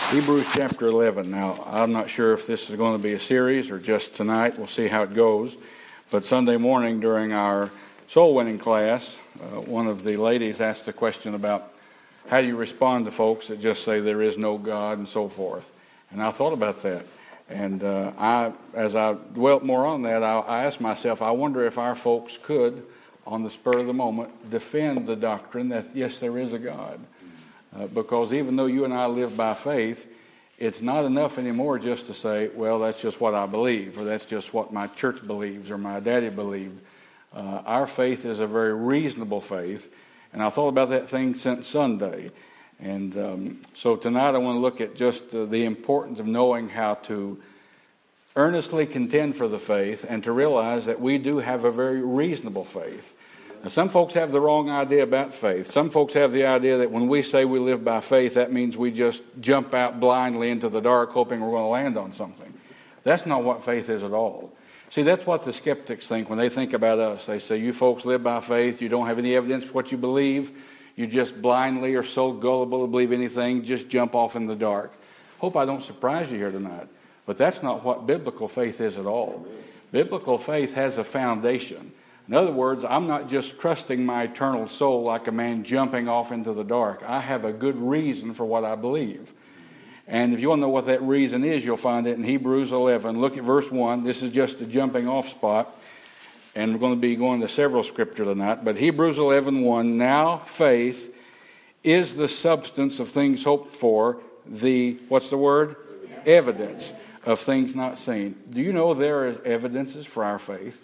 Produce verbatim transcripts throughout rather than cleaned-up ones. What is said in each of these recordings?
Hebrews chapter eleven. Now, I'm not sure if this is going to be a series or just tonight. We'll see how it goes. But Sunday morning during our soul winning class, uh, one of the ladies asked a question about how do you respond to folks that just say there is no God and so forth. And I thought about that. And uh, I, as I dwelt more on that, I, I asked myself, I wonder if our folks could, on the spur of the moment, defend the doctrine that, yes, there is a God. Uh, because even though you and I live by faith, it's not enough anymore just to say, well, that's just what I believe, or that's just what my church believes, or my daddy believed. Uh, our faith is a very reasonable faith, and I thought about that thing since Sunday. And um, so tonight I want to look at just uh, the importance of knowing how to earnestly contend for the faith and to realize that we do have a very reasonable faith. Now, some folks have the wrong idea about faith. Some folks have the idea that when we say we live by faith, that means we just jump out blindly into the dark hoping we're going to land on something. That's not what faith is at all. See, that's what the skeptics think when they think about us. They say, you folks live by faith. You don't have any evidence for what you believe. You just blindly are so gullible to believe anything. Just jump off in the dark. Hope I don't surprise you here tonight. But that's not what biblical faith is at all. Biblical faith has a foundation. In other words, I'm not just trusting my eternal soul like a man jumping off into the dark. I have a good reason for what I believe. And if you want to know what that reason is, you'll find it in Hebrews eleven. Look at verse one. This is just a jumping off spot. And we're going to be going to several scriptures tonight. But Hebrews eleven one, now faith is the substance of things hoped for, the, what's the word? Evidence of things not seen. Do you know there is evidences for our faith?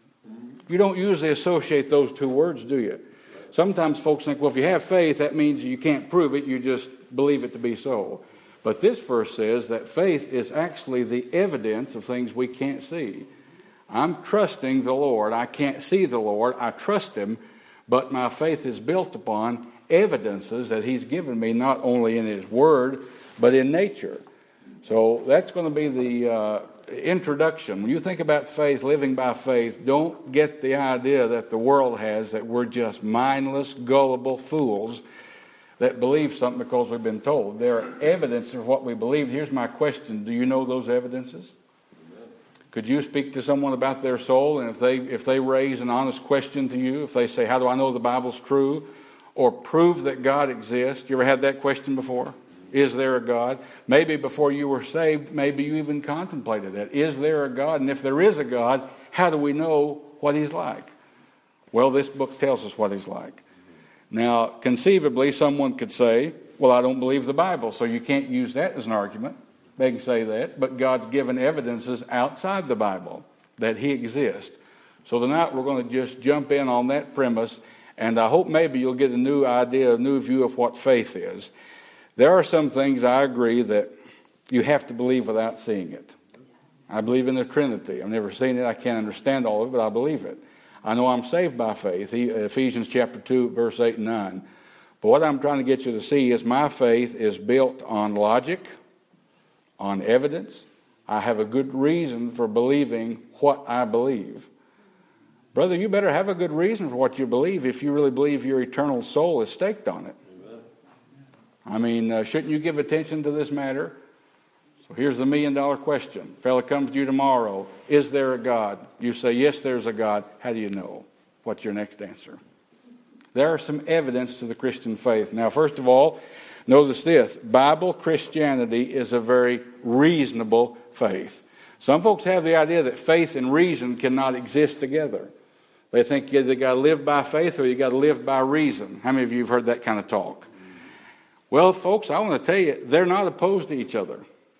You don't usually associate those two words, do you? Sometimes folks think, well, if you have faith, that means you can't prove it, you just believe it to be so. But this verse says that faith is actually the evidence of things we can't see. I'm trusting the Lord. I can't see the Lord. I trust Him, but my faith is built upon evidences that He's given me, not only in His Word, but in nature. So that's going to be the uh, introduction. When you think about faith, living by faith, don't get the idea that the world has that we're just mindless, gullible fools that believe something because we've been told. There are evidences of what we believe. Here's my question. Do you know those evidences? Could you speak to someone about their soul, and if they if they raise an honest question to you, if they say, how do I know the Bible's true, or prove that God exists? You ever had that question before? Is there a God? Maybe before you were saved, maybe you even contemplated that. Is there a God? And if there is a God, how do we know what He's like? Well, this book tells us what He's like. Now, conceivably, someone could say, well, I don't believe the Bible, so you can't use that as an argument. They can say that, but God's given evidences outside the Bible that He exists. So tonight we're going to just jump in on that premise, and I hope maybe you'll get a new idea, a new view of what faith is. There are some things I agree that you have to believe without seeing it. I believe in the Trinity. I've never seen it. I can't understand all of it, but I believe it. I know I'm saved by faith. Ephesians chapter two, verse eight and nine. But what I'm trying to get you to see is my faith is built on logic, on evidence. I have a good reason for believing what I believe. Brother, you better have a good reason for what you believe if you really believe your eternal soul is staked on it. I mean, uh, shouldn't you give attention to this matter? So here's the million dollar question. Fella comes to you tomorrow. Is there a God? You say, yes, there's a God. How do you know? What's your next answer? There are some evidence to the Christian faith. Now, first of all, notice this. Bible Christianity is a very reasonable faith. Some folks have the idea that faith and reason cannot exist together. They think you either got to live by faith or you got to live by reason. How many of you have heard that kind of talk? Well, folks, I want to tell you, they're not opposed to each other.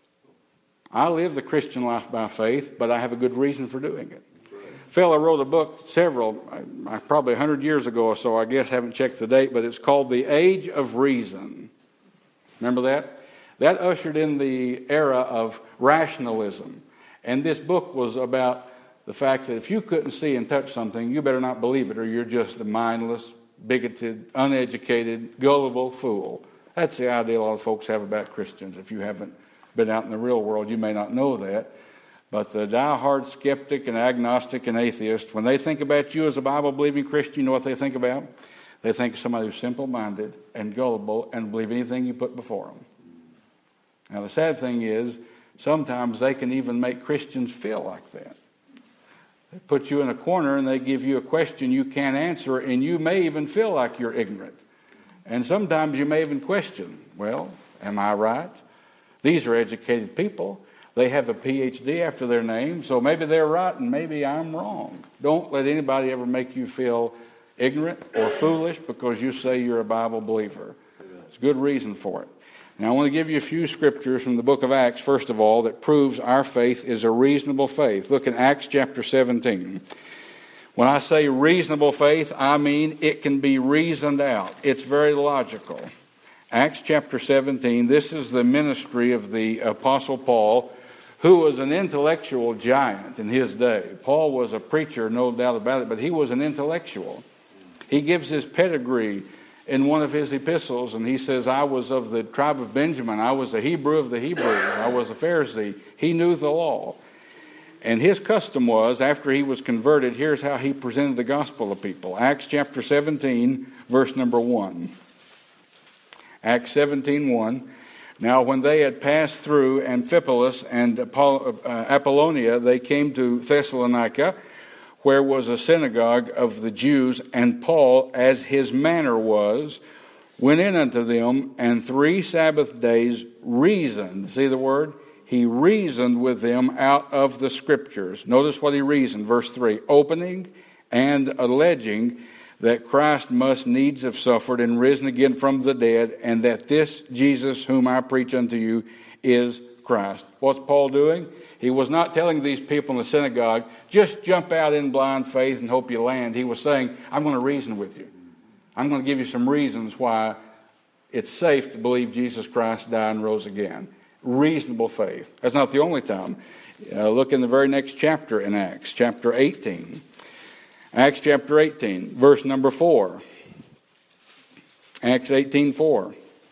I live the Christian life by faith, but I have a good reason for doing it. A fellow wrote a book several, probably a hundred years ago or so, I guess, haven't checked the date, but it's called The Age of Reason. Remember that? That ushered in the era of rationalism. And this book was about the fact that if you couldn't see and touch something, you better not believe it, or you're just a mindless, bigoted, uneducated, gullible fool. That's the idea a lot of folks have about Christians. If you haven't been out in the real world, you may not know that. But the die-hard skeptic and agnostic and atheist, when they think about you as a Bible-believing Christian, you know what they think about? They think of somebody who's simple-minded and gullible and believe anything you put before them. Now, the sad thing is, sometimes they can even make Christians feel like that. They put you in a corner and they give you a question you can't answer, and you may even feel like you're ignorant. And sometimes you may even question, well, am I right? These are educated people. They have a P H D after their name, so maybe they're right and maybe I'm wrong. Don't let anybody ever make you feel ignorant or foolish because you say you're a Bible believer. There's good reason for it. Now, I want to give you a few scriptures from the book of Acts, first of all, that proves our faith is a reasonable faith. Look in Acts chapter seventeen. When I say reasonable faith, I mean it can be reasoned out. It's very logical. Acts chapter seventeen, this is the ministry of the Apostle Paul, who was an intellectual giant in his day. Paul was a preacher, no doubt about it, but he was an intellectual. He gives his pedigree in one of his epistles, and he says, I was of the tribe of Benjamin. I was a Hebrew of the Hebrews. I was a Pharisee. He knew the law. And his custom was, after he was converted, here's how he presented the gospel to people. Acts chapter seventeen, verse number one. Acts seventeen, one. Now when they had passed through Amphipolis and Apollonia, they came to Thessalonica, where was a synagogue of the Jews, and Paul, as his manner was, went in unto them, and three Sabbath days reasoned. See the word? He reasoned with them out of the Scriptures. Notice what he reasoned, verse three. Opening and alleging that Christ must needs have suffered and risen again from the dead, and that this Jesus whom I preach unto you is Christ. What's Paul doing? He was not telling these people in the synagogue, just jump out in blind faith and hope you land. He was saying, I'm going to reason with you. I'm going to give you some reasons why it's safe to believe Jesus Christ died and rose again. Reasonable faith. That's not the only time. Uh, look in the very next chapter in Acts, chapter eighteen. Acts chapter eighteen, verse number four. Acts eighteen, four.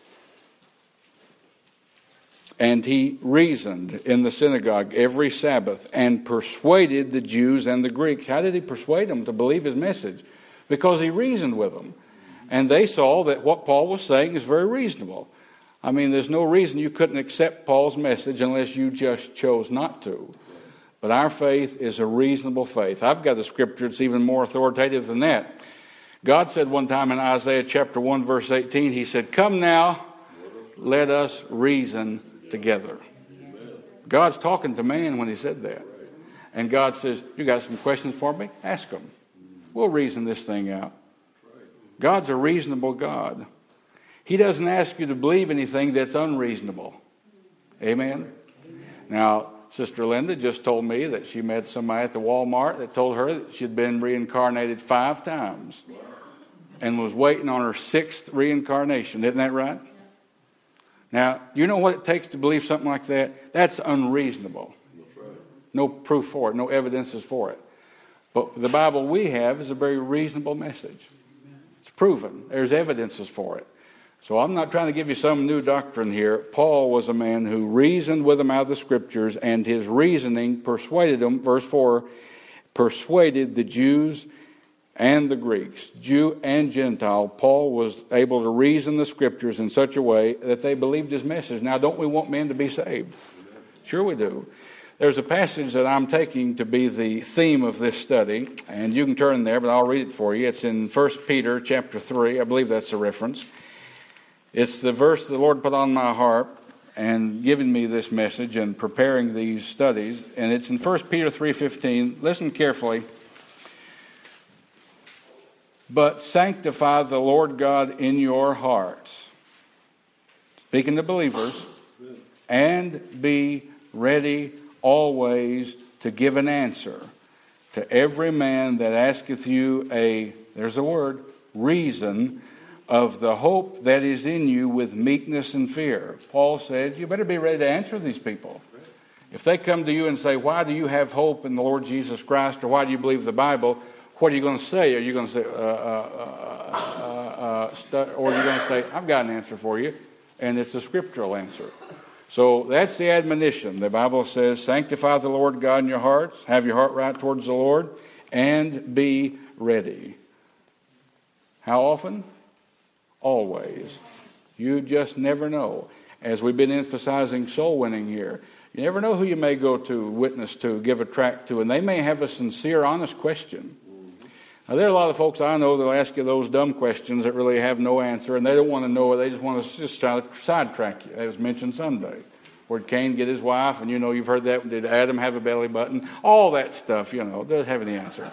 And he reasoned in the synagogue every Sabbath and persuaded the Jews and the Greeks. How did he persuade them to believe his message? Because he reasoned with them. And they saw that what Paul was saying is very reasonable. I mean, there's no reason you couldn't accept Paul's message unless you just chose not to. But our faith is a reasonable faith. I've got a scripture that's even more authoritative than that. God said one time in Isaiah chapter one, verse eighteen, he said, come now, let us reason together. God's talking to man when he said that. And God says, you got some questions for me? Ask them. We'll reason this thing out. God's a reasonable God. He doesn't ask you to believe anything that's unreasonable. Amen? Now, Sister Linda just told me that she met somebody at the Walmart that told her that she'd been reincarnated five times and was waiting on her sixth reincarnation. Isn't that right? Now, you know what it takes to believe something like that? That's unreasonable. No proof for it, no evidences for it. But the Bible we have is a very reasonable message. It's proven. There's evidences for it. So I'm not trying to give you some new doctrine here. Paul was a man who reasoned with them out of the Scriptures, and his reasoning persuaded them, verse four, persuaded the Jews and the Greeks, Jew and Gentile. Paul was able to reason the Scriptures in such a way that they believed his message. Now, don't we want men to be saved? Sure we do. There's a passage that I'm taking to be the theme of this study, and you can turn there, but I'll read it for you. It's in First Peter chapter three. I believe that's a reference. It's the verse the Lord put on my heart and given me this message and preparing these studies, and it's in First Peter three fifteen. Listen carefully. But sanctify the Lord God in your hearts, speaking to believers, and be ready always to give an answer to every man that asketh you a, there's a word, reason of the hope that is in you with meekness and fear. Paul said, you better be ready to answer these people. If they come to you and say, why do you have hope in the Lord Jesus Christ, or why do you believe the Bible? What are you going to say? Are you going to say, uh, uh, uh, uh, stu- or are you going to say, I've got an answer for you, and it's a scriptural answer. So that's the admonition. The Bible says, sanctify the Lord God in your hearts, have your heart right towards the Lord, and be ready. How often? Always. You just never know. as we've been emphasizing soul winning here. You never know who you may go to, witness to, give a tract to, and they may have a sincere, honest question. Now, there are a lot of folks I know that will ask you those dumb questions that really have no answer, and they don't want to know it. They just want to just try to sidetrack you. That was mentioned Sunday. Where did Cain get his wife? And you know, you've heard that. Did Adam have a belly button? All that stuff, you know, doesn't have any answer.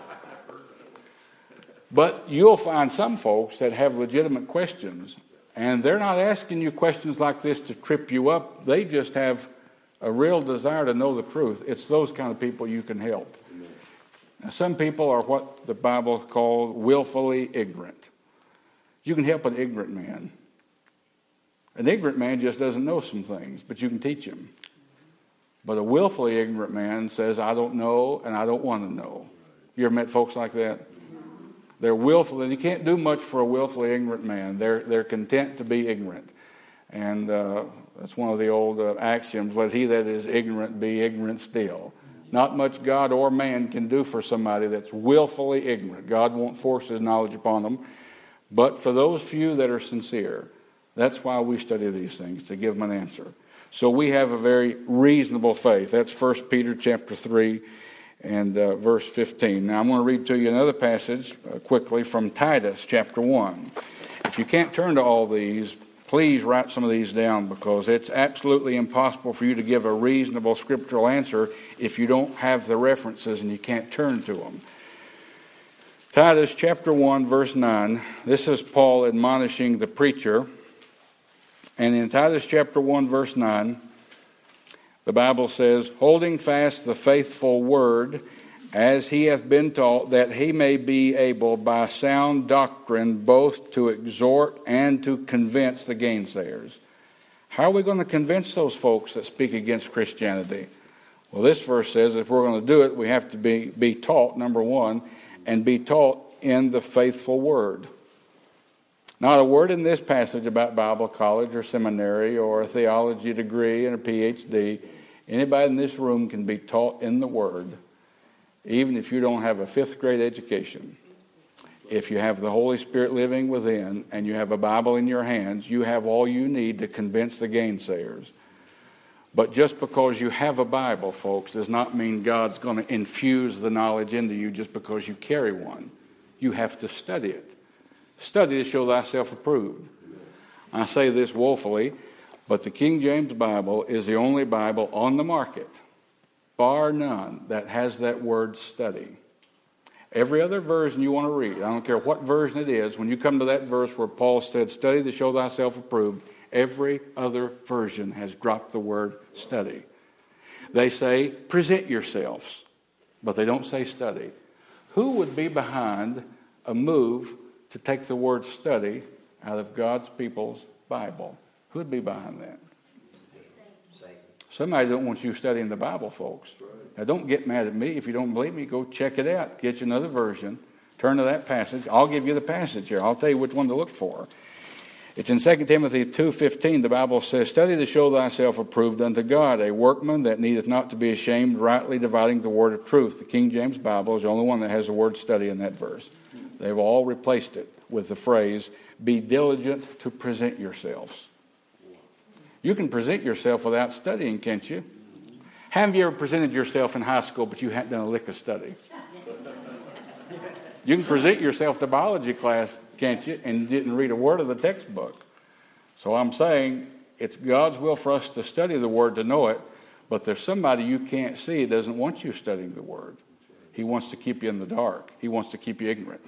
But you'll find some folks that have legitimate questions, and they're not asking you questions like this to trip you up. They just have a real desire to know the truth. It's those kind of people you can help. Now, some people are what the Bible calls willfully ignorant. You can help an ignorant man. An ignorant man just doesn't know some things, but you can teach him. But a willfully ignorant man says, I don't know and I don't want to know. You ever met folks like that? They're willful, and you can't do much for a willfully ignorant man. They're they're content to be ignorant. And uh, that's one of the old uh, axioms, let he that is ignorant be ignorant still. Not much God or man can do for somebody that's willfully ignorant. God won't force his knowledge upon them. But for those few that are sincere, that's why we study these things, to give them an answer. So we have a very reasonable faith. That's First Peter chapter three and uh, verse fifteen. Now I'm going to read to you another passage uh, quickly from Titus chapter one. If you can't turn to all these, please write some of these down, because it's absolutely impossible for you to give a reasonable scriptural answer if you don't have the references and you can't turn to them. Titus chapter one verse nine. This is Paul admonishing the preacher. And in Titus chapter one verse nine, the Bible says, holding fast the faithful word, as he hath been taught, that he may be able by sound doctrine both to exhort and to convince the gainsayers. How are we going to convince those folks that speak against Christianity? Well, this verse says if we're going to do it, we have to be, be taught, number one, and be taught in the faithful word. Not a word in this passage about Bible college or seminary or a theology degree and a P H D. Anybody in this room can be taught in the word, even if you don't have a fifth grade education. If you have the Holy Spirit living within and you have a Bible in your hands, you have all you need to convince the gainsayers. But just because you have a Bible, folks, does not mean God's going to infuse the knowledge into you just because you carry one. You have to study it. Study to show thyself approved. I say this woefully, but the King James Bible is the only Bible on the market, bar none, that has that word study. Every other version you want to read, I don't care what version it is, when you come to that verse where Paul said, study to show thyself approved, every other version has dropped the word study. They say, present yourselves, but they don't say study. Who would be behind a move to take the word study out of God's people's Bible? Who would be behind that? Somebody don't want you studying the Bible, folks. Now, don't get mad at me. If you don't believe me, go check it out. Get you another version. Turn to that passage. I'll give you the passage here. I'll tell you which one to look for. It's in Second Timothy two fifteen. The Bible says, study to show thyself approved unto God, a workman that needeth not to be ashamed, rightly dividing the word of truth. The King James Bible is the only one that has the word study in that verse. They've all replaced it with the phrase, be diligent to present yourselves. You can present yourself without studying, can't you? Have you ever presented yourself in high school, but you hadn't done a lick of study? You can present yourself to biology class, can't you, and didn't read a word of the textbook. So I'm saying it's God's will for us to study the Word to know it, but there's somebody you can't see that doesn't want you studying the Word. He wants to keep you in the dark. He wants to keep you ignorant.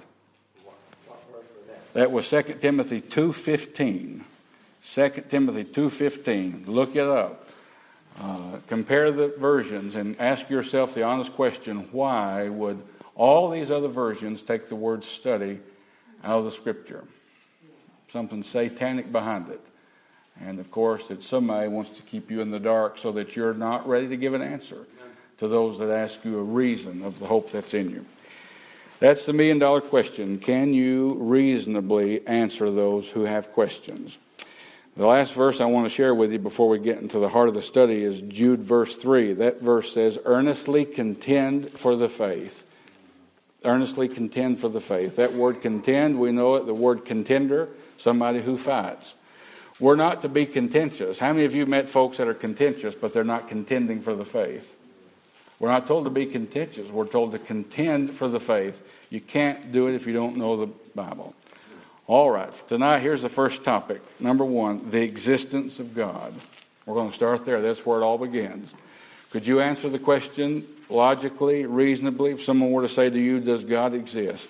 That was Second Timothy two fifteen. Second Timothy two fifteen. Look it up. Uh, compare the versions and ask yourself the honest question, why would all these other versions take the word study out of the Scripture? Something satanic behind it. And of course, it's somebody wants to keep you in the dark so that you're not ready to give an answer to those that ask you a reason of the hope that's in you. That's the million dollar question. Can you reasonably answer those who have questions? The last verse I want to share with you before we get into the heart of the study is Jude verse three. That verse says, earnestly contend for the faith. Earnestly contend for the faith. That word contend, we know it, the word contender, somebody who fights. We're not to be contentious. How many of you have met folks that are contentious, but they're not contending for the faith? We're not told to be contentious. We're told to contend for the faith. You can't do it if you don't know the Bible. All right, tonight here's the first topic. Number one, the existence of God. We're going to start there. That's where it all begins. Could you answer the question logically, reasonably, if someone were to say to you, does God exist?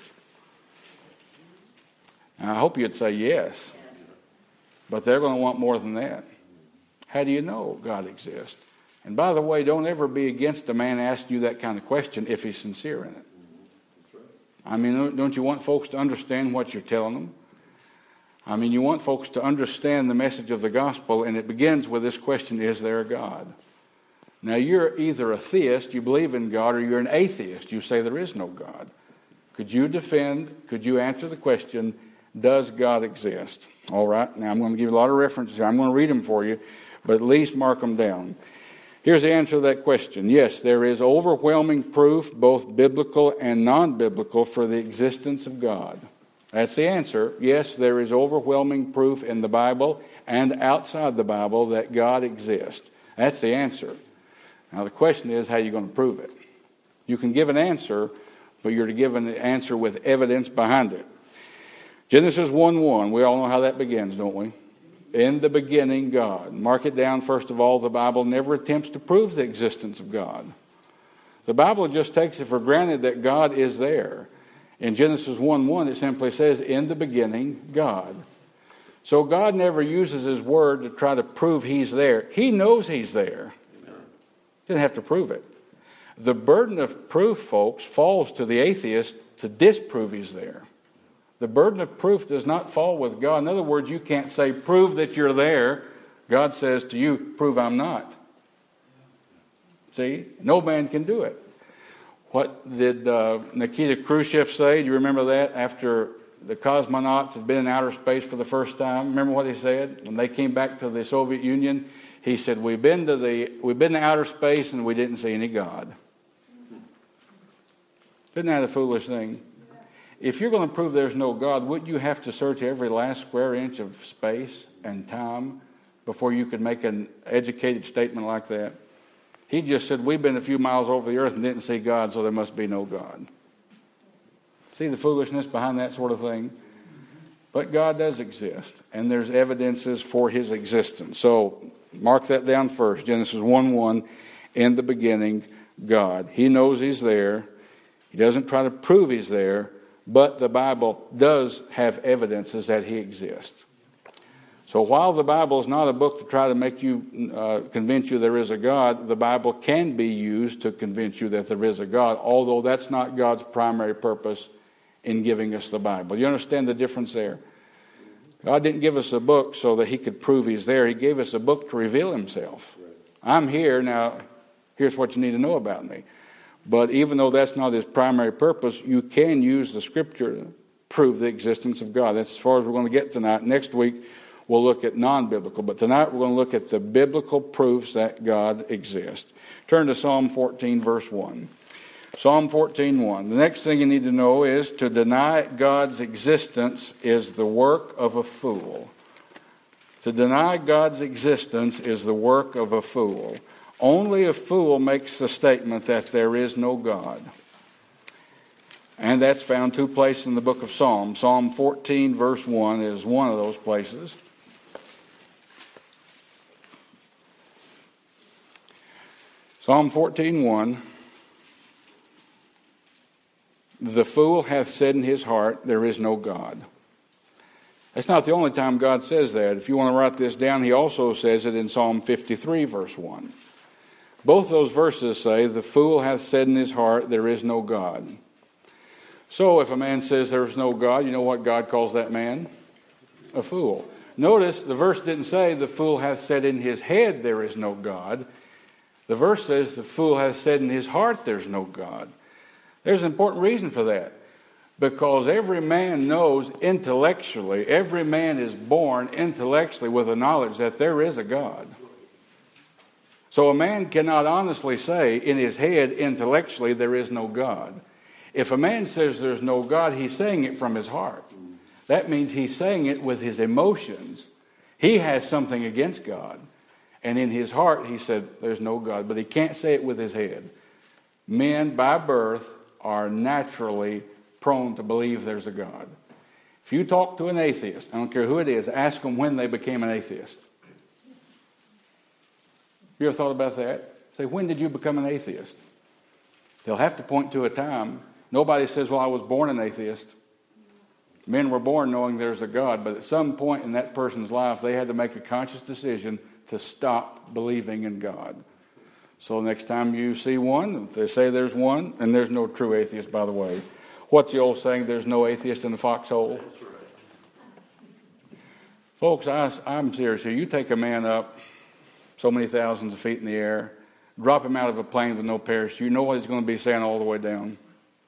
And I hope you'd say yes. But they're going to want more than that. How do you know God exists? And by the way, don't ever be against a man asking you that kind of question if he's sincere in it. I mean, don't you want folks to understand what you're telling them? I mean, you want folks to understand the message of the gospel, and it begins with this question, is there a God? Now, you're either a theist, you believe in God, or you're an atheist, you say there is no God. Could you defend, could you answer the question, does God exist? All right, now I'm going to give you a lot of references. I'm going to read them for you, but at least mark them down. Here's the answer to that question. Yes, there is overwhelming proof, both biblical and non-biblical, for the existence of God. That's the answer. Yes, there is overwhelming proof in the Bible and outside the Bible that God exists. That's the answer. Now the question is, how are you going to prove it? You can give an answer, but you're to give an answer with evidence behind it. Genesis one one, we all know how that begins, don't we? In the beginning, God. Mark it down, first of all, the Bible never attempts to prove the existence of God. The Bible just takes it for granted that God is there. In Genesis one one, it simply says, in the beginning, God. So God never uses His Word to try to prove He's there. He knows He's there. He doesn't have to prove it. The burden of proof, folks, falls to the atheist to disprove He's there. The burden of proof does not fall with God. In other words, you can't say, prove that you're there. God says to you, prove I'm not. See? No man can do it. What did uh, Nikita Khrushchev say? Do you remember that? After the cosmonauts had been in outer space for the first time. Remember what he said? When they came back to the Soviet Union, he said, we've been to the we've been to outer space and we didn't see any God. Isn't that a foolish thing? If you're going to prove there's no God, wouldn't you have to search every last square inch of space and time before you could make an educated statement like that? He just said, we've been a few miles over the earth and didn't see God, so there must be no God. See the foolishness behind that sort of thing? But God does exist, and there's evidences for His existence. So mark that down first. Genesis one one, in the beginning, God. He knows He's there. He doesn't try to prove He's there. But the Bible does have evidences that He exists. So while the Bible is not a book to try to make you, uh, convince you there is a God, the Bible can be used to convince you that there is a God, although that's not God's primary purpose in giving us the Bible. You understand the difference there? God didn't give us a book so that He could prove He's there. He gave us a book to reveal Himself. I'm here, now here's what you need to know about me. But even though that's not His primary purpose, you can use the Scripture to prove the existence of God. That's as far as we're going to get tonight. Next week, we'll look at non-biblical. But tonight, we're going to look at the biblical proofs that God exists. Turn to Psalm fourteen, verse one. Psalm fourteen, one. The next thing you need to know is to deny God's existence is the work of a fool. To deny God's existence is the work of a fool. Only a fool makes the statement that there is no God. And that's found two places in the book of Psalms. Psalm fourteen, verse one is one of those places. Psalm fourteen, one. The fool hath said in his heart, there is no God. That's not the only time God says that. If you want to write this down, He also says it in Psalm fifty-three, verse one. Both those verses say, the fool hath said in his heart, there is no God. So if a man says there is no God, you know what God calls that man? A fool. Notice the verse didn't say, the fool hath said in his head, there is no God. The verse says, the fool hath said in his heart, there's no God. There's an important reason for that. Because every man knows intellectually, every man is born intellectually with the knowledge that there is a God. So a man cannot honestly say in his head intellectually there is no God. If a man says there's no God, he's saying it from his heart. That means he's saying it with his emotions. He has something against God. And in his heart, he said, there's no God. But he can't say it with his head. Men, by birth, are naturally prone to believe there's a God. If you talk to an atheist, I don't care who it is, ask them when they became an atheist. You ever thought about that? Say, when did you become an atheist? They'll have to point to a time. Nobody says, well, I was born an atheist. Men were born knowing there's a God, but at some point in that person's life, they had to make a conscious decision to stop believing in God. So next time you see one, if they say there's one, and there's no true atheist, by the way. What's the old saying? There's no atheist in the foxhole. Folks, I, I'm serious here. You take a man up so many thousands of feet in the air, drop him out of a plane with no parachute, you know what he's going to be saying all the way down?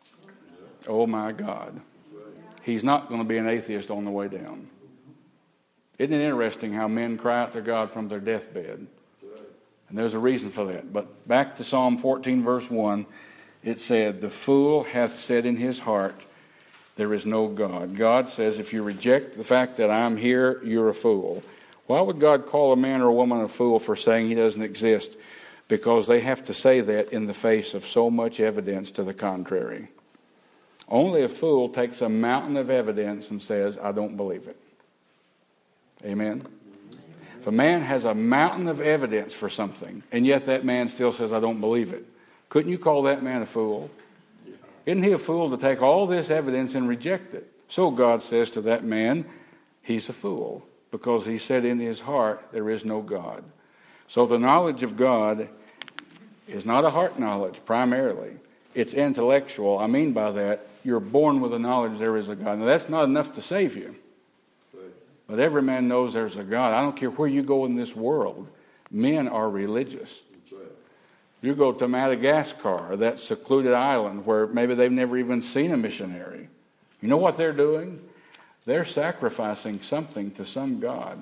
Oh my God. He's not going to be an atheist on the way down. Isn't it interesting how men cry out to God from their deathbed? And there's a reason for that. But back to Psalm fourteen, verse one, it said, the fool hath said in his heart, there is no God. God says, if you reject the fact that I'm here, you're a fool. Why would God call a man or a woman a fool for saying he doesn't exist? Because they have to say that in the face of so much evidence to the contrary. Only a fool takes a mountain of evidence and says, I don't believe it. Amen? If a man has a mountain of evidence for something, and yet that man still says, I don't believe it, couldn't you call that man a fool? Isn't he a fool to take all this evidence and reject it? So God says to that man, he's a fool, because he said in his heart, there is no God. So the knowledge of God is not a heart knowledge primarily. It's intellectual. I mean by that, you're born with the knowledge there is a God. Now that's not enough to save you. But every man knows there's a God. I don't care where you go in this world. Men are religious. You go to Madagascar, that secluded island where maybe they've never even seen a missionary. You know what they're doing? They're sacrificing something to some God.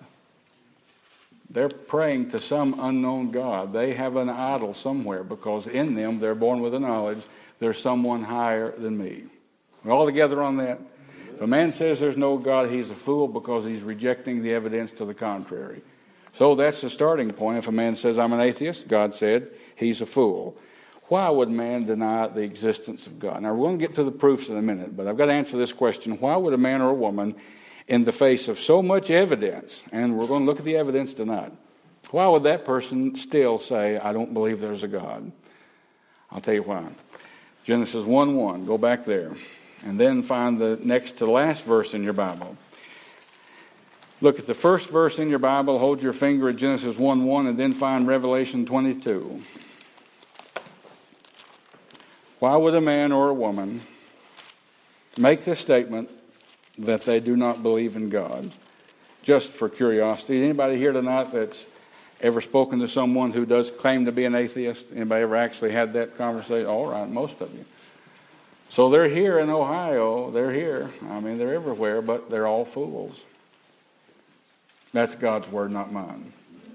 They're praying to some unknown God. They have an idol somewhere because in them they're born with the knowledge there's someone higher than me. We're all together on that? If a man says there's no God, he's a fool because he's rejecting the evidence to the contrary. So that's the starting point. If a man says, I'm an atheist, God said, he's a fool. Why would man deny the existence of God? Now, we're going to get to the proofs in a minute, but I've got to answer this question. Why would a man or a woman, in the face of so much evidence, and we're going to look at the evidence tonight, why would that person still say, I don't believe there's a God? I'll tell you why. Genesis one one, go back there, and then find the next to last verse in your Bible. Look at the first verse in your Bible, hold your finger at Genesis one one, and then find Revelation twenty-two. Why would a man or a woman make this statement that they do not believe in God? Just for curiosity. Anybody here tonight that's ever spoken to someone who does claim to be an atheist? Anybody ever actually had that conversation? All right, most of you. So they're here in Ohio. They're here. I mean, they're everywhere, but they're all fools. That's God's word, not mine.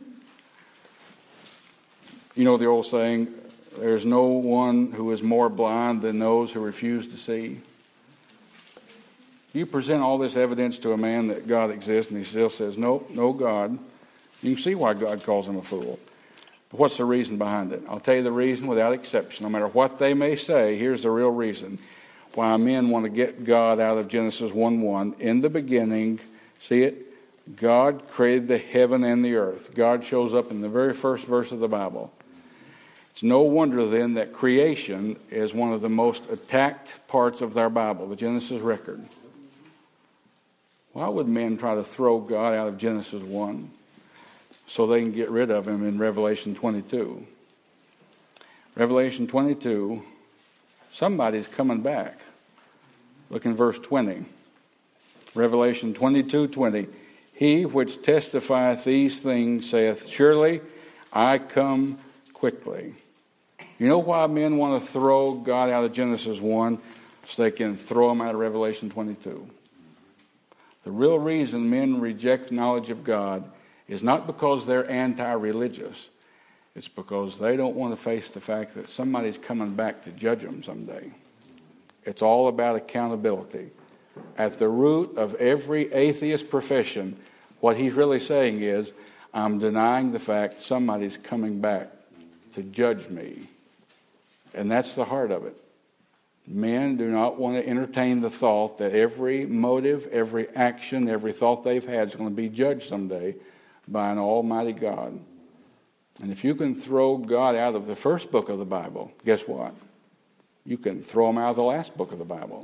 You know the old saying, there's no one who is more blind than those who refuse to see. You present all this evidence to a man that God exists, and he still says, nope, no God. You can see why God calls him a fool. But what's the reason behind it? I'll tell you the reason without exception. No matter what they may say, here's the real reason why men want to get God out of Genesis one one. In the beginning, see it? God created the heaven and the earth. God shows up in the very first verse of the Bible. It's no wonder then that creation is one of the most attacked parts of our Bible, the Genesis record. Why would men try to throw God out of Genesis one so they can get rid of him in Revelation twenty-two? Revelation twenty-two, somebody's coming back. Look in verse twenty. Revelation twenty-two twenty. He which testifieth these things saith, surely I come quickly. You know why men want to throw God out of Genesis one? So they can throw him out of Revelation twenty-two. The real reason men reject knowledge of God is not because they're anti-religious. It's because they don't want to face the fact that somebody's coming back to judge them someday. It's all about accountability. At the root of every atheist profession What he's really saying is, I'm denying the fact somebody's coming back to judge me. And that's the heart of it. Men do not want to entertain the thought that every motive, every action, every thought they've had is going to be judged someday by an almighty God. And if you can throw God out of the first book of the Bible, guess what? You can throw him out of the last book of the Bible.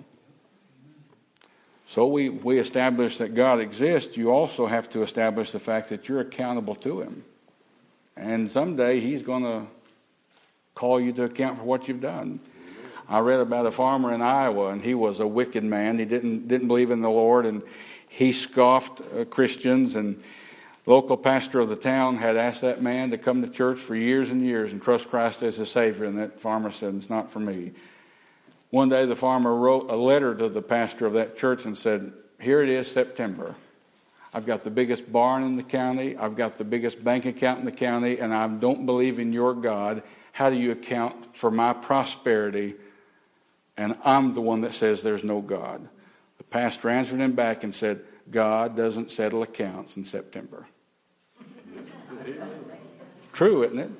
So we, we establish that God exists. You also have to establish the fact that you're accountable to him. And someday he's going to call you to account for what you've done. I read about a farmer in Iowa, and he was a wicked man. He didn't didn't believe in the Lord, and he scoffed uh, Christians. And the local pastor of the town had asked that man to come to church for years and years and trust Christ as his Savior, and that farmer said, it's not for me. One day the farmer wrote a letter to the pastor of that church and said, here it is, September. I've got the biggest barn in the county. I've got the biggest bank account in the county, and I don't believe in your God. How do you account for my prosperity? And I'm the one that says there's no God. The pastor answered him back and said, God doesn't settle accounts in September. True, isn't it?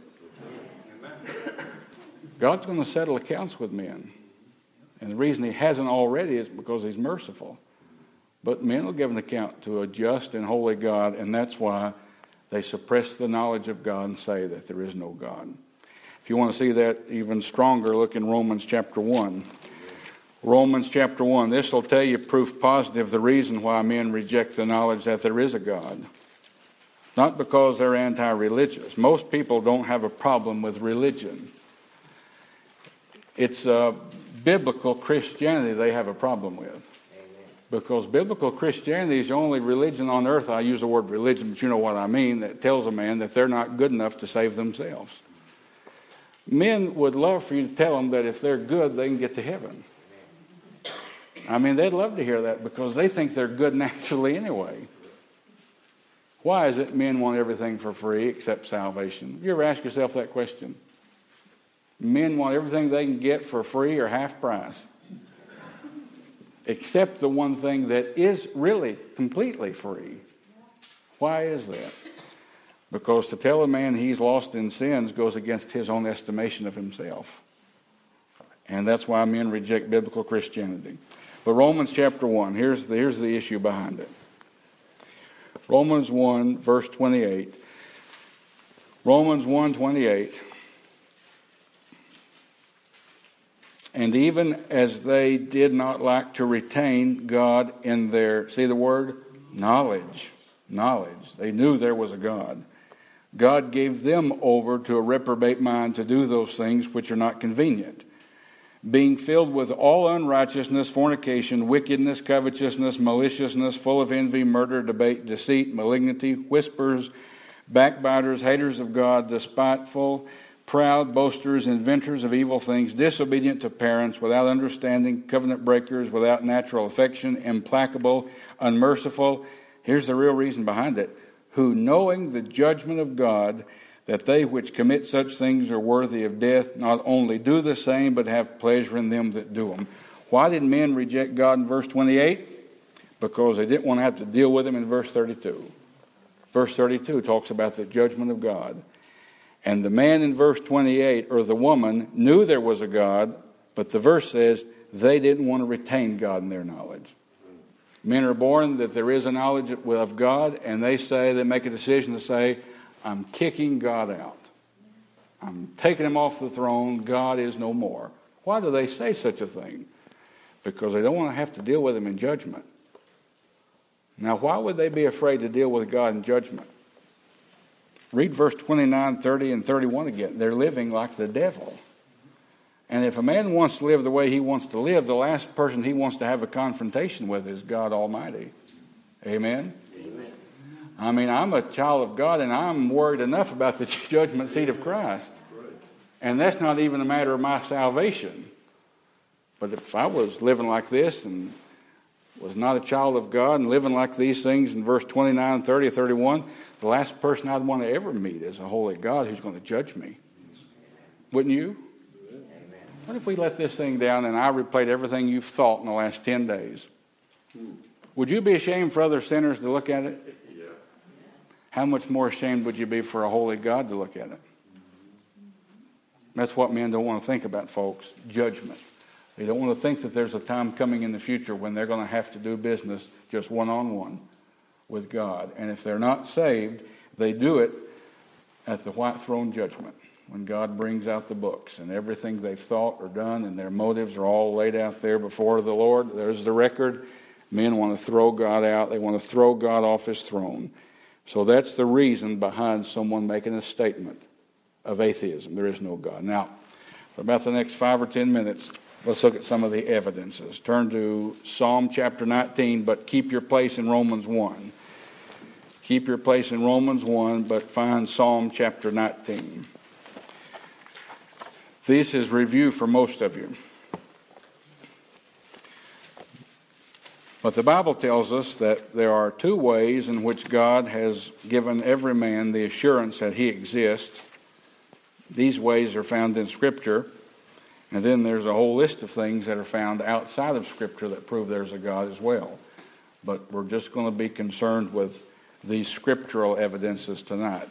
God's going to settle accounts with men. And the reason he hasn't already is because he's merciful. But men will give an account to a just and holy God, and that's why they suppress the knowledge of God and say that there is no God. If you want to see that even stronger, look in Romans chapter one. Romans chapter one. This will tell you proof positive the reason why men reject the knowledge that there is a God. Not because they're anti-religious. Most people don't have a problem with religion. It's uh, biblical Christianity they have a problem with. Amen. Because biblical Christianity is the only religion on earth, I use the word religion, but you know what I mean, that tells a man that they're not good enough to save themselves. Men would love for you to tell them that if they're good, they can get to heaven. I mean, they'd love to hear that because they think they're good naturally anyway. Why is it men want everything for free except salvation? You ever ask yourself that question? Men want everything they can get for free or half price. Except the one thing that is really completely free. Why is that? Because to tell a man he's lost in sins goes against his own estimation of himself. And that's why men reject biblical Christianity. But Romans chapter one, here's the, here's the issue behind it. Romans one, verse twenty-eight. Romans one, twenty-eight. And even as they did not like to retain God in their, see the word? Knowledge. Knowledge. They knew there was a God. God gave them over to a reprobate mind to do those things which are not convenient. Being filled with all unrighteousness, fornication, wickedness, covetousness, maliciousness, full of envy, murder, debate, deceit, malignity, whispers, backbiters, haters of God, despiteful, proud, boasters, inventors of evil things, disobedient to parents, without understanding, covenant breakers, without natural affection, implacable, unmerciful. Here's the real reason behind it. Who, knowing the judgment of God, that they which commit such things are worthy of death, not only do the same, but have pleasure in them that do them. Why did men reject God in verse twenty-eight? Because they didn't want to have to deal with him in verse thirty-two. Verse thirty-two talks about the judgment of God. And the man in verse twenty-eight, or the woman, knew there was a God, but the verse says they didn't want to retain God in their knowledge. Men are born that there is a knowledge of God, and they say, they make a decision to say, I'm kicking God out. I'm taking him off the throne. God is no more. Why do they say such a thing? Because they don't want to have to deal with him in judgment. Now, why would they be afraid to deal with God in judgment? Read verse twenty-nine, thirty, and thirty-one again. They're living like the devil. And if a man wants to live the way he wants to live, the last person he wants to have a confrontation with is God Almighty. Amen? Amen. I mean, I'm a child of God, and I'm worried enough about the judgment seat of Christ. And that's not even a matter of my salvation. But if I was living like this and was not a child of God and living like these things in verse twenty-nine, thirty, thirty-one, the last person I'd want to ever meet is a holy God who's going to judge me. Wouldn't you? What if we let this thing down and I replayed everything you've thought in the last ten days? Would you be ashamed for other sinners to look at it? how much more ashamed would you be for a holy God to look at it? That's what men don't want to think about, folks. Judgment. They don't want to think that there's a time coming in the future when they're going to have to do business just one-on-one with God. And if they're not saved, they do it at the white throne judgment, when God brings out the books and everything they've thought or done and their motives are all laid out there before the Lord. There's the record. Men want to throw God out. They want to throw God off his throne. So that's the reason behind someone making a statement of atheism. There is no God. Now, for about the next five or ten minutes, let's look at some of the evidences. Turn to Psalm chapter nineteen, but keep your place in Romans one. Keep your place in Romans one, but find Psalm chapter nineteen. This is review for most of you. But the Bible tells us that there are two ways in which God has given every man the assurance that he exists. These ways are found in Scripture. And then there's a whole list of things that are found outside of Scripture that prove there's a God as well. But we're just going to be concerned with these scriptural evidences tonight.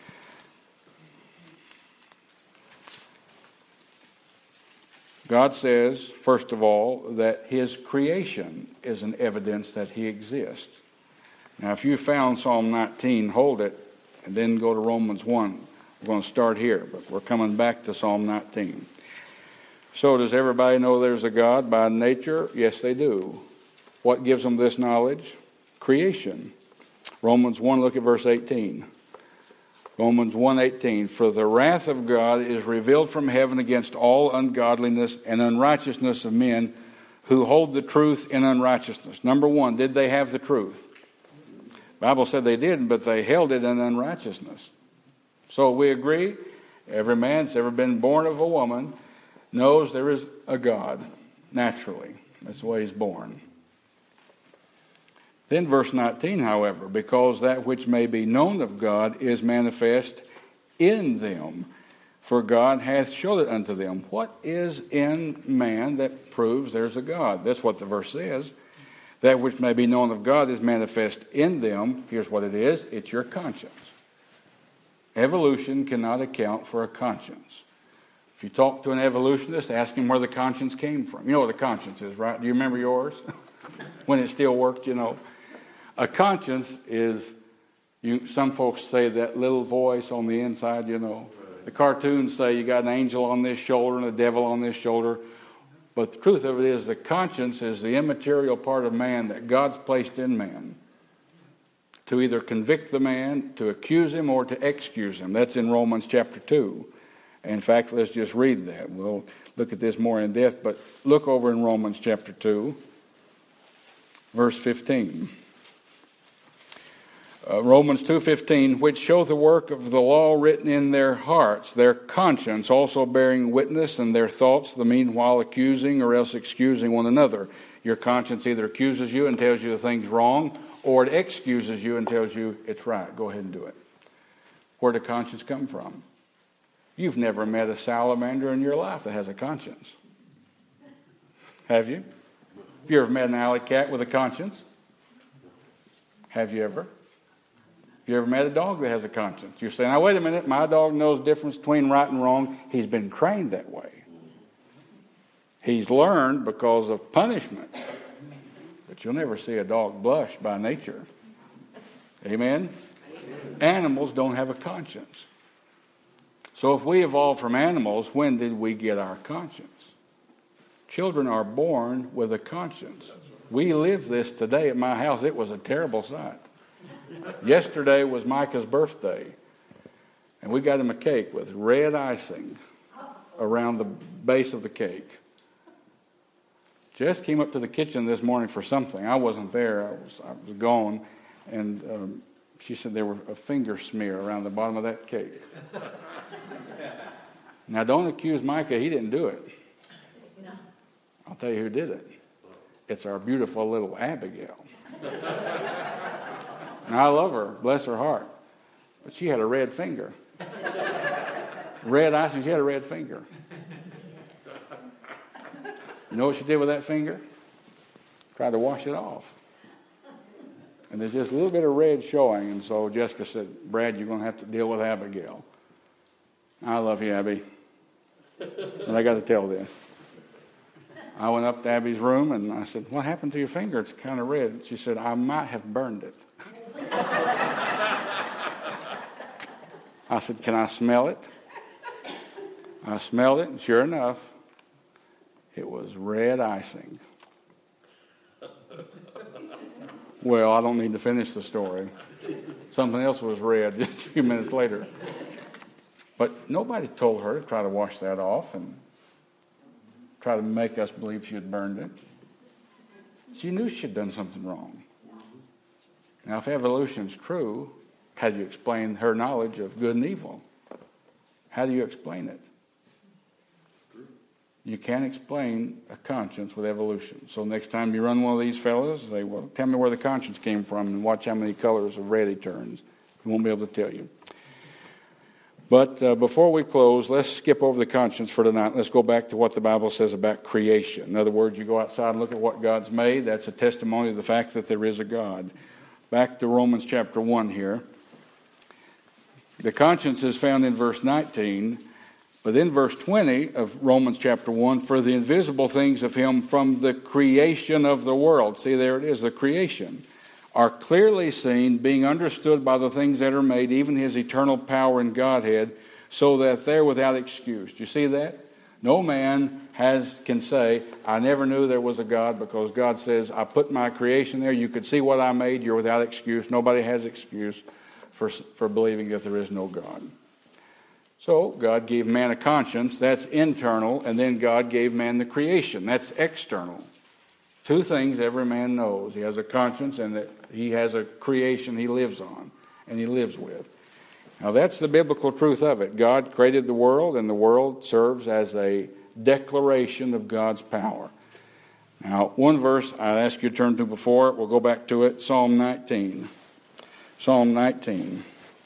God says, first of all, that his creation is an evidence that he exists. Now, if you found Psalm nineteen, hold it, and then go to Romans one. We're going to start here, but we're coming back to Psalm nineteen. So does everybody know there's a God by nature? Yes, they do. What gives them this knowledge? Creation. Romans one, look at verse eighteen. Romans one eighteen, for the wrath of God is revealed from heaven against all ungodliness and unrighteousness of men who hold the truth in unrighteousness. Number one, did they have the truth? The Bible said they didn't, but they held it in unrighteousness. So we agree, every man that's ever been born of a woman knows there is a God, naturally. That's the way he's born. Then verse nineteen, however, because that which may be known of God is manifest in them, for God hath showed it unto them. What is in man that proves there's a God? That's what the verse says. That which may be known of God is manifest in them. Here's what it is. It's your conscience. Evolution cannot account for a conscience. If you talk to an evolutionist, ask him where the conscience came from. You know what the conscience is, right? Do you remember yours? When it still worked, you know. A conscience is, you. Some folks say that little voice on the inside, you know. The cartoons say you got an angel on this shoulder and a devil on this shoulder. But the truth of it is the conscience is the immaterial part of man that God's placed in man to either convict the man, to accuse him, or to excuse him. That's in Romans chapter two. In fact, let's just read that. We'll look at this more in depth, but look over in Romans chapter two, verse fifteen. Uh, Romans two fifteen, which show the work of the law written in their hearts, their conscience also bearing witness, and their thoughts the meanwhile accusing or else excusing one another. Your conscience either accuses you and tells you the thing's wrong, or it excuses you and tells you it's right. Go ahead and do it. Where did conscience come from? You've never met a salamander in your life that has a conscience. Have you? Have you ever met an alley cat with a conscience? Have you ever? You ever met a dog that has a conscience? You're saying, now wait a minute, my dog knows the difference between right and wrong. He's been trained that way. He's learned because of punishment. But you'll never see a dog blush by nature. Amen? Amen. Animals don't have a conscience. So if we evolved from animals, when did we get our conscience? Children are born with a conscience. We live this today at my house. It was a terrible sight. Yesterday was Micah's birthday, and we got him a cake with red icing around the base of the cake. Jess came up to the kitchen this morning for something. I wasn't there. I was, I was gone, and um, she said there was a finger smear around the bottom of that cake. Now, don't accuse Micah. He didn't do it. I'll tell you who did it. It's our beautiful little Abigail. And I love her, bless her heart. But she had a red finger. Red icing, she had a red finger. You know what she did with that finger? Tried to wash it off. And there's just a little bit of red showing. And so Jessica said, Brad, you're going to have to deal with Abigail. I love you, Abby. But I got to tell this. I went up to Abby's room and I said, what happened to your finger? It's kind of red. She said, I might have burned it. I said, can I smell it? I smelled it, and sure enough, it was red icing. Well, I don't need to finish the story. Something else was red just a few minutes later. But nobody told her to try to wash that off and try to make us believe she had burned it. She knew she had done something wrong. Now, if evolution's true, how do you explain her knowledge of good and evil? How do you explain it? You can't explain a conscience with evolution. So next time you run one of these fellows, say, well, tell me where the conscience came from and watch how many colors of red he turns. He won't be able to tell you. But uh, before we close, let's skip over the conscience for tonight. Let's go back to what the Bible says about creation. In other words, you go outside and look at what God's made. That's a testimony of the fact that there is a God. Back to Romans chapter one here. The conscience is found in verse nineteen. But in verse twenty of Romans chapter one, for the invisible things of him from the creation of the world, see there it is, the creation, are clearly seen, being understood by the things that are made, even his eternal power and Godhead, so that they're without excuse. Do you see that? No man has can say, I never knew there was a God, because God says, I put my creation there, you could see what I made, you're without excuse. Nobody has excuse for, for believing that there is no God. So God gave man a conscience, that's internal, and then God gave man the creation, that's external. Two things every man knows. He has a conscience and that he has a creation he lives on and he lives with. Now that's the biblical truth of it. God created the world, and the world serves as a declaration of God's power. Now, one verse I asked you to turn to before, we'll go back to it, Psalm nineteen. Psalm nineteen.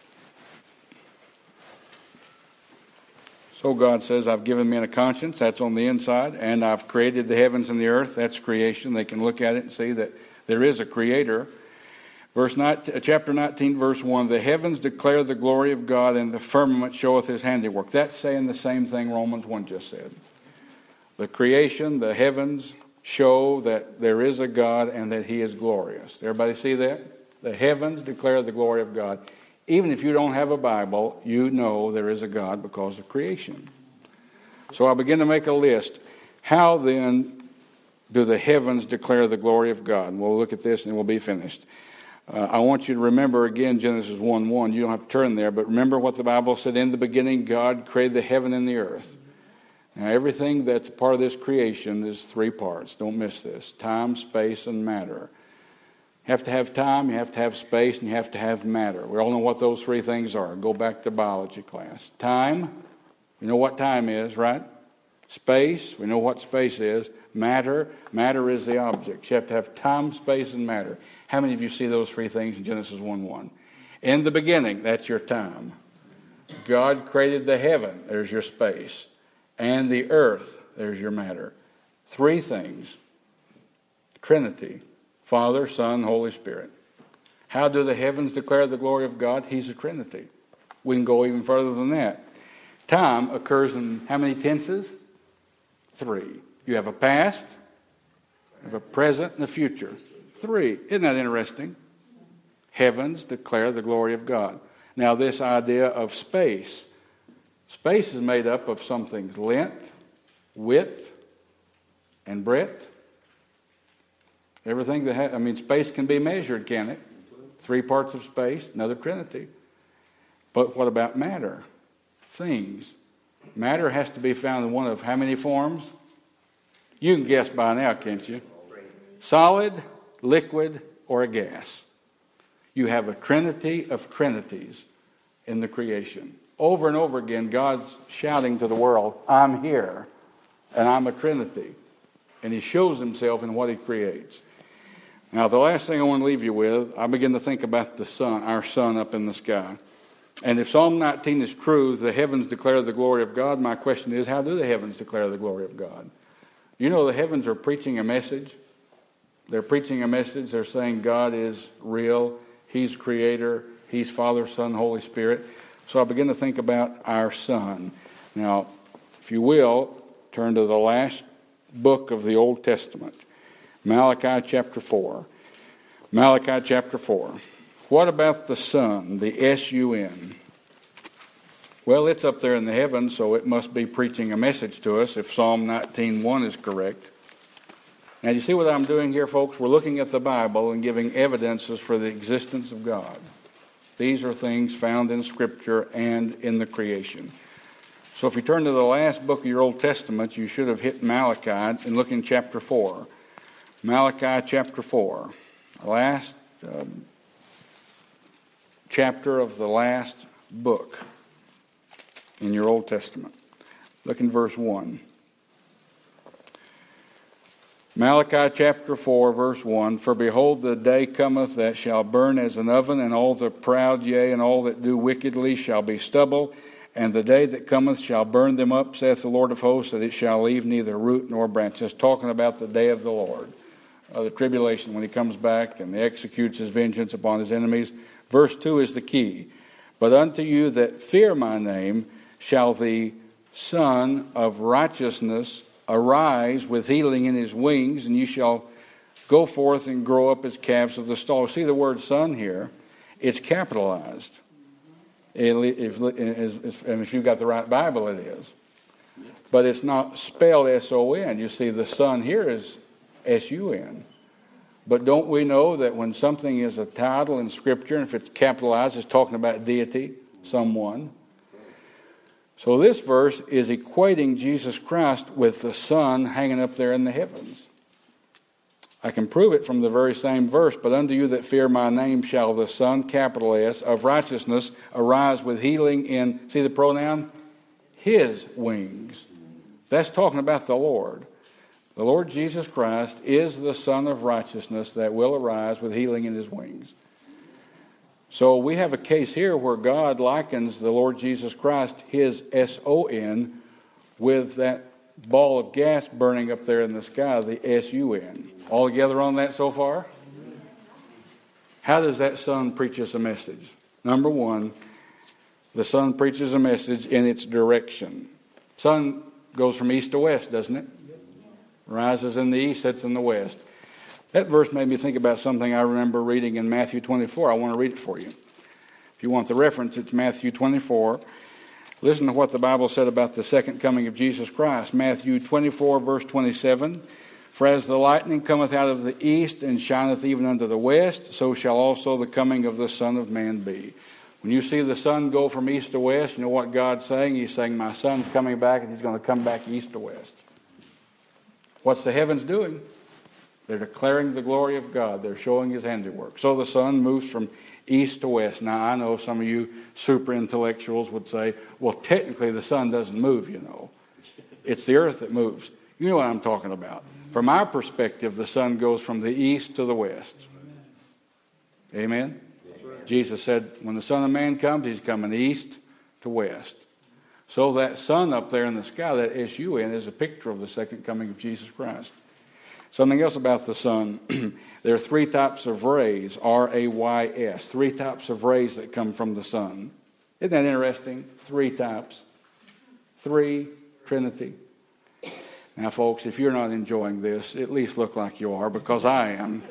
So God says, I've given men a conscience, that's on the inside, and I've created the heavens and the earth, that's creation. They can look at it and see that there is a creator. Verse nineteen, chapter nineteen, verse one, the heavens declare the glory of God, and the firmament showeth his handiwork. That's saying the same thing Romans one just said. The creation, the heavens, show that there is a God and that he is glorious. Everybody see that? The heavens declare the glory of God. Even if you don't have a Bible, you know there is a God because of creation. So I begin to make a list. How then do the heavens declare the glory of God? And we'll look at this and we'll be finished. Uh, I want you to remember again Genesis one one. You don't have to turn there, but remember what the Bible said. In the beginning, God created the heaven and the earth. Now everything that's a part of this creation is three parts. Don't miss this. Time, space, and matter. You have to have time, you have to have space, and you have to have matter. We all know what those three things are. Go back to biology class. Time, we know what time is, right? Space, we know what space is. Matter, matter is the object. You have to have time, space, and matter. How many of you see those three things in Genesis one one? In the beginning, that's your time. God created the heaven, there's your space. And the earth, there's your matter. Three things. Trinity. Father, Son, Holy Spirit. How do the heavens declare the glory of God? He's a Trinity. We can go even further than that. Time occurs in how many tenses? Three. You have a past, you have a present, and a future. Three. Isn't that interesting? Heavens declare the glory of God. Now this idea of space. Space is made up of some things. Length, width, and breadth. Everything that ha- I mean, space can be measured, can it? Three parts of space, another Trinity. But what about matter? Things. Matter has to be found in one of how many forms? You can guess by now, can't you? Solid, liquid, or a gas. You have a trinity of trinities in the creation. Over and over again, God's shouting to the world, I'm here, and I'm a trinity. And he shows himself in what he creates. Now, the last thing I want to leave you with, I begin to think about the sun, our sun up in the sky. And if Psalm nineteen is true, the heavens declare the glory of God, my question is, how do the heavens declare the glory of God? You know, the heavens are preaching a message. They're preaching a message. They're saying God is real. He's Creator. He's Father, Son, Holy Spirit. So I begin to think about our Son. Now, if you will, turn to the last book of the Old Testament, Malachi chapter four. Malachi chapter four. What about the Son, the S U N? Well, it's up there in the heavens, so it must be preaching a message to us if Psalm nineteen one is correct. Now, do you see what I'm doing here, folks? We're looking at the Bible and giving evidences for the existence of God. These are things found in Scripture and in the creation. So if you turn to the last book of your Old Testament, you should have hit Malachi and look in chapter four. Malachi chapter four. The last um, chapter of the last book in your Old Testament. Look in verse one. Malachi chapter four, verse one. For behold, the day cometh that shall burn as an oven, and all the proud, yea, and all that do wickedly shall be stubble. And the day that cometh shall burn them up, saith the Lord of hosts, that it shall leave neither root nor branch. It's talking about the day of the Lord, uh, the tribulation, when he comes back and he executes his vengeance upon his enemies. Verse two is the key. But unto you that fear my name shall the Son of righteousness arise with healing in his wings, and you shall go forth and grow up as calves of the stall. See the word son here? It's capitalized. If, if, and if you've got the right Bible, it is. But it's not spelled S O N. You see, the Son here is S U N. But don't we know that when something is a title in Scripture, and if it's capitalized, it's talking about deity, someone. So this verse is equating Jesus Christ with the Son hanging up there in the heavens. I can prove it from the very same verse. But unto you that fear my name shall the Son, capital S, of righteousness arise with healing in, see the pronoun? His wings. That's talking about the Lord. The Lord Jesus Christ is the Son of righteousness that will arise with healing in his wings. So we have a case here where God likens the Lord Jesus Christ, his S O N, with that ball of gas burning up there in the sky, the S U N. All together on that so far? How does that Son preach us a message? Number one, the Son preaches a message in its direction. Sun goes from east to west, doesn't it? Rises in the east, sets in the west. That verse made me think about something I remember reading in Matthew twenty-four. I want to read it for you. If you want the reference, it's Matthew twenty-four. Listen to what the Bible said about the second coming of Jesus Christ. Matthew twenty-four, verse twenty-seven. For as the lightning cometh out of the east and shineth even unto the west, so shall also the coming of the Son of Man be. When you see the sun go from east to west, you know what God's saying? He's saying, my Son's coming back, and he's going to come back east to west. What's the heavens doing? They're declaring the glory of God. They're showing his handiwork. So the sun moves from east to west. Now, I know some of you super intellectuals would say, well, technically the sun doesn't move, you know. It's the earth that moves. You know what I'm talking about. From our perspective, the sun goes from the east to the west. Amen? Jesus said, when the Son of Man comes, he's coming east to west. So that sun up there in the sky, that S U N, is a picture of the second coming of Jesus Christ. Something else about the sun. There are three types of rays, R A Y S. Three types of rays that come from the sun. Isn't that interesting? Three types. Three, Trinity. Now, folks, if you're not enjoying this, at least look like you are, because I am.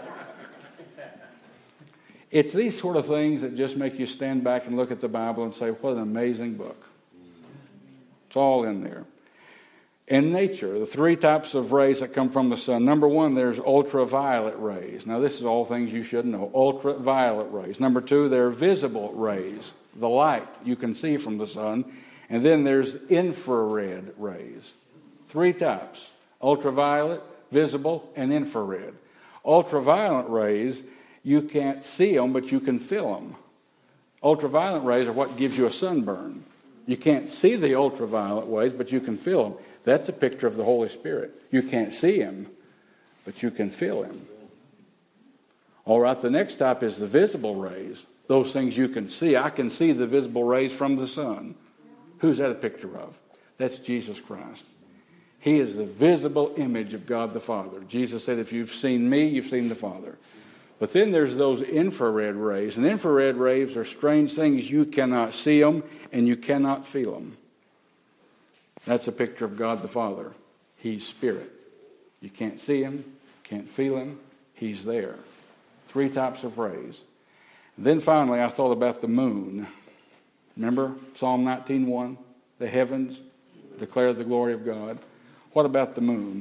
It's these sort of things that just make you stand back and look at the Bible and say, what an amazing book. It's all in there. In nature, the three types of rays that come from the sun. Number one, there's ultraviolet rays. Now, this is all things you should know. Ultraviolet rays. Number two, there are visible rays, the light you can see from the sun. And then there's infrared rays. Three types: ultraviolet, visible, and infrared. Ultraviolet rays, you can't see them, but you can feel them. Ultraviolet rays are what gives you a sunburn. You can't see the ultraviolet rays, but you can feel them. That's a picture of the Holy Spirit. You can't see him, but you can feel him. All right, the next type is the visible rays. Those things you can see. I can see the visible rays from the sun. Who's that a picture of? That's Jesus Christ. He is the visible image of God the Father. Jesus said, if you've seen me, you've seen the Father. But then there's those infrared rays. And infrared rays are strange things. You cannot see them and you cannot feel them. That's a picture of God the Father. He's spirit. You can't see him, can't feel him. He's there. Three types of rays. And then finally, I thought about the moon. Remember Psalm nineteen one? The heavens declare the glory of God. What about the moon?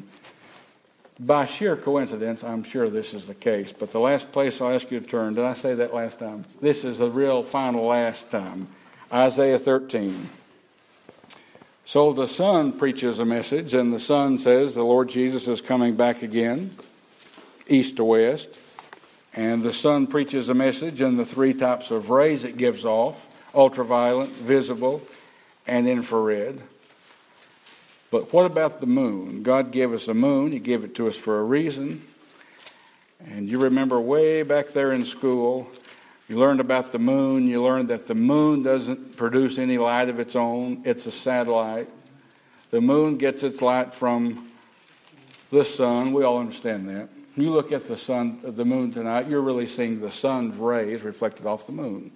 By sheer coincidence, I'm sure this is the case, but the last place I'll ask you to turn, did I say that last time? This is the real final last time. Isaiah thirteen. So the Son preaches a message, and the Son says the Lord Jesus is coming back again, east to west. And the Son preaches a message, and the three types of rays it gives off, ultraviolet, visible, and infrared. But what about the moon? God gave us a moon. He gave it to us for a reason. And you remember way back there in school, you learned about the moon. You learned that the moon doesn't produce any light of its own. It's a satellite. The moon gets its light from the sun. We all understand that. You look at the sun, the moon tonight, you're really seeing the sun's rays reflected off the moon.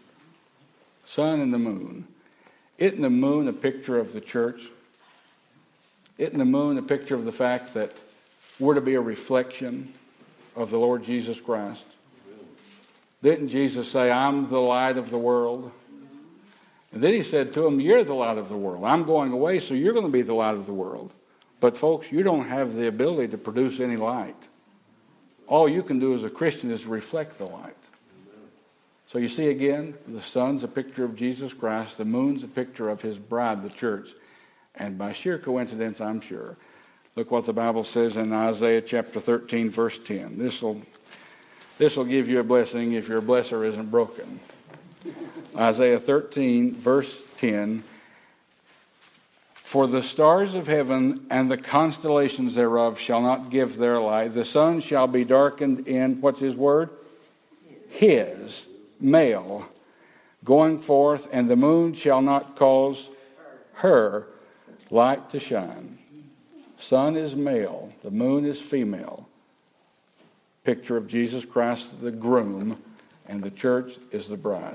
Sun and the moon. Isn't the moon a picture of the church? Isn't the moon a picture of the fact that we're to be a reflection of the Lord Jesus Christ? Didn't Jesus say, I'm the light of the world? And then he said to him, you're the light of the world. I'm going away, so you're going to be the light of the world. But folks, you don't have the ability to produce any light. All you can do as a Christian is reflect the light. So you see again, the sun's a picture of Jesus Christ. The moon's a picture of his bride, the church. And by sheer coincidence, I'm sure. Look what the Bible says in Isaiah chapter thirteen, verse ten. This will this will give you a blessing if your blesser isn't broken. Isaiah thirteen, verse ten. For the stars of heaven and the constellations thereof shall not give their light. The sun shall be darkened in, what's his word? His, male, going forth, and the moon shall not cause her light to shine. Sun is male, the moon is female. Picture of Jesus Christ, the groom, and the church is the bride.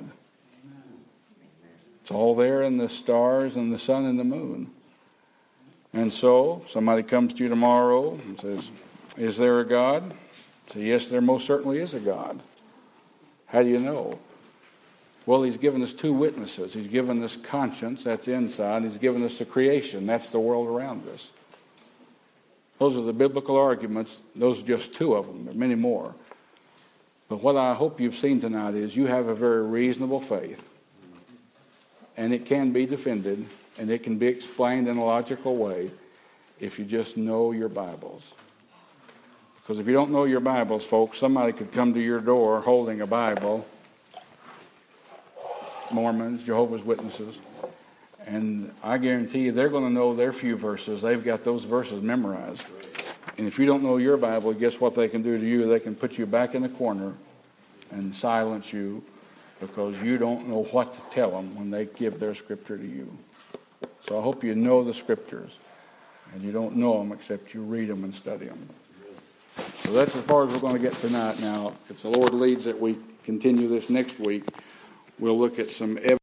It's all there in the stars and the sun and the moon. And so, somebody comes to you tomorrow and says, is there a God? Say, yes, there most certainly is a God. How do you know? Well, he's given us two witnesses. He's given us conscience, that's inside. He's given us the creation, that's the world around us. Those are the biblical arguments. Those are just two of them. There are many more. But what I hope you've seen tonight is you have a very reasonable faith. And it can be defended, and it can be explained in a logical way if you just know your Bibles. Because if you don't know your Bibles, folks, somebody could come to your door holding a Bible, Mormons, Jehovah's Witnesses, and I guarantee you they're going to know their few verses. They've got those verses memorized. And if you don't know your Bible, guess what they can do to you? They can put you back in the corner and silence you because you don't know what to tell them when they give their scripture to you. So I hope you know the scriptures, and you don't know them except you read them and study them. So that's as far as we're going to get tonight. Now, if the Lord leads that we continue this next week, we'll look at some evidence.